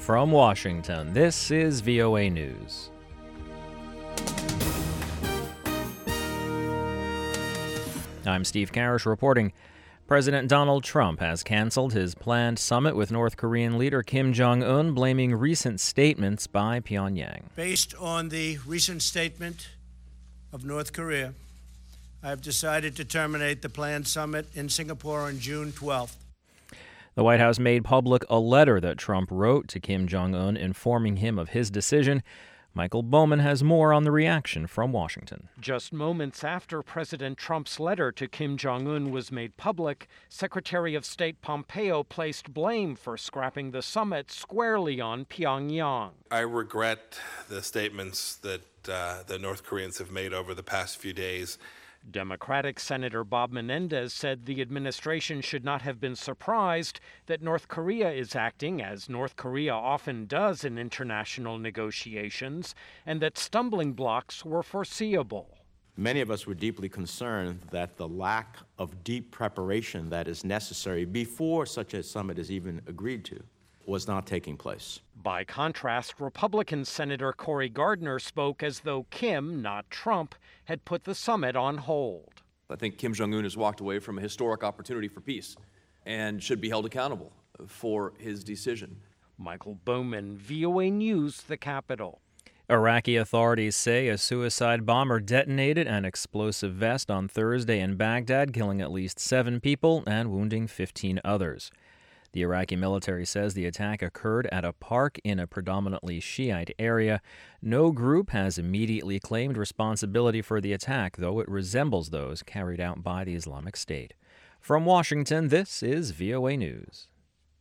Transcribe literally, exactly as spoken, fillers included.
From Washington, this is V O A News. I'm Steve Karish reporting. President Donald Trump has canceled his planned summit with North Korean leader Kim Jong-un, blaming recent statements by Pyongyang. Based on the recent statement of North Korea, I have decided to terminate the planned summit in Singapore on June twelfth. The White House made public a letter that Trump wrote to Kim Jong-un informing him of his decision. Michael Bowman has more on the reaction from Washington. Just moments after President Trump's letter to Kim Jong-un was made public, Secretary of State Pompeo placed blame for scrapping the summit squarely on Pyongyang. I regret the statements that uh, the North Koreans have made over the past few days. Democratic Senator Bob Menendez said the administration should not have been surprised that North Korea is acting as North Korea often does in international negotiations, and that stumbling blocks were foreseeable. Many of us were deeply concerned that the lack of deep preparation that is necessary before such a summit is even agreed to was not taking place. By contrast, Republican Senator Cory Gardner spoke as though Kim, not Trump, had put the summit on hold. I think Kim Jong-un has walked away from a historic opportunity for peace and should be held accountable for his decision. Michael Bowman, V O A News, the Capitol. Iraqi authorities say a suicide bomber detonated an explosive vest on Thursday in Baghdad, killing at least seven people and wounding fifteen others. The Iraqi military says the attack occurred at a park in a predominantly Shiite area. No group has immediately claimed responsibility for the attack, though it resembles those carried out by the Islamic State. From Washington, this is V O A News.